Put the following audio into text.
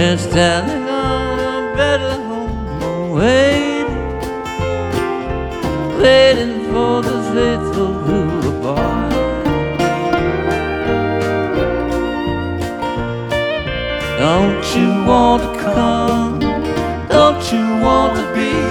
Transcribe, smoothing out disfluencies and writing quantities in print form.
It's telling of a better home, waiting for the faithful who abide. Don't you want to come? Don't you want to be